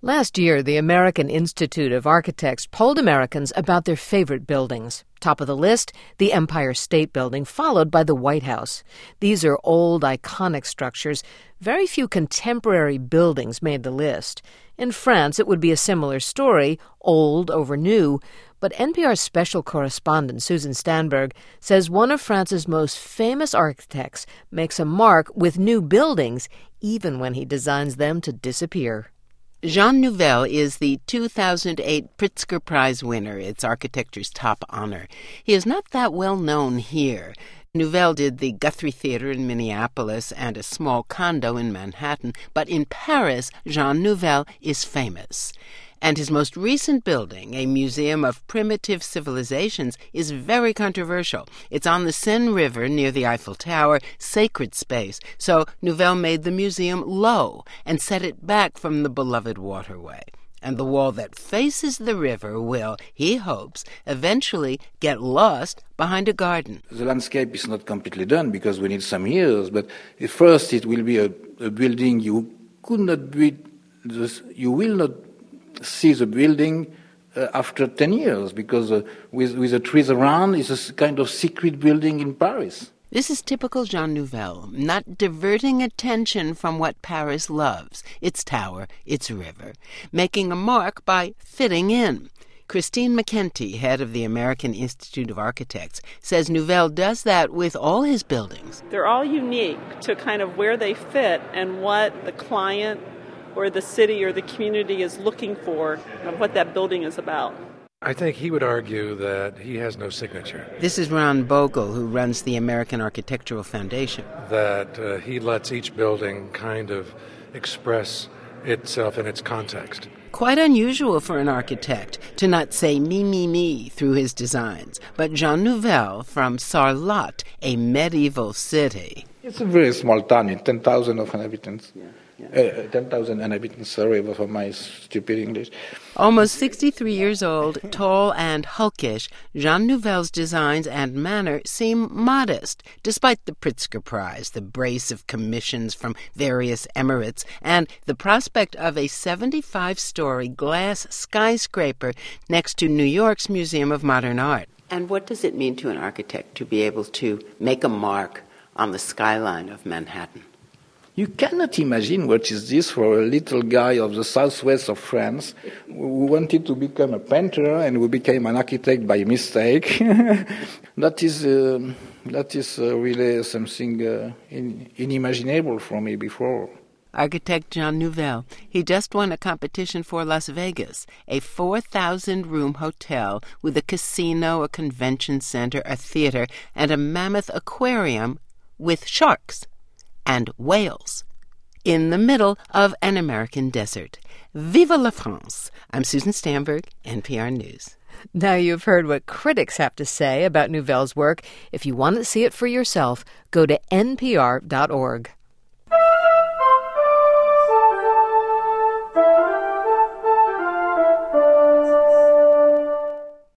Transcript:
Last year, the American Institute of Architects polled Americans about their favorite buildings. Top of the list, the Empire State Building, followed by the White House. These are old, iconic structures. Very few contemporary buildings made the list. In France, it would be a similar story, old over new. But NPR's special correspondent, Susan Stanberg, says one of France's most famous architects makes a mark with new buildings, even when he designs them to disappear. Jean Nouvel is the 2008 Pritzker Prize winner. It's architecture's top honor. He is not that well known here. Nouvel did the Guthrie Theater in Minneapolis and a small condo in Manhattan, but in Paris, Jean Nouvel is famous. And his most recent building, a museum of primitive civilizations, is very controversial. It's on the Seine River near the Eiffel Tower, sacred space. So Nouvel made the museum low and set it back from the beloved waterway. And the wall that faces the river will, he hopes, eventually get lost behind a garden. The landscape is not completely done because we need some years, but at first it will be a building you will not see the building after 10 years because with the trees around, it's a kind of secret building in Paris. This is typical Jean Nouvel, not diverting attention from what Paris loves, its tower, its river, making a mark by fitting in. Christine McKenty, head of the American Institute of Architects, says Nouvel does that with all his buildings. They're all unique to kind of where they fit and what the client or the city or the community is looking for and what that building is about. I think he would argue that he has no signature. This is Ron Bogle, who runs the American Architectural Foundation. That he lets each building kind of express itself in its context. Quite unusual for an architect to not say me through his designs. But Jean Nouvel from Sarlat, a medieval city. It's a very small town, 10,000 inhabitants. 10,000 inhabitants, sorry for my stupid English. Almost 63 years old, tall and hulkish, Jean Nouvel's designs and manner seem modest, despite the Pritzker Prize, the brace of commissions from various emirates, and the prospect of a 75-story glass skyscraper next to New York's Museum of Modern Art. And what does it mean to an architect to be able to make a mark on the skyline of Manhattan? You cannot imagine what is this for a little guy of the southwest of France who wanted to become a painter and who became an architect by mistake. That is really something unimaginable for me before. Architect Jean Nouvel. He just won a competition for Las Vegas, a 4,000-room hotel with a casino, a convention center, a theater, and a mammoth aquarium with sharks and whales in the middle of an American desert. Vive la France! I'm Susan Stanberg, NPR News. Now you've heard what critics have to say about Nouvel's work. If you want to see it for yourself, go to npr.org.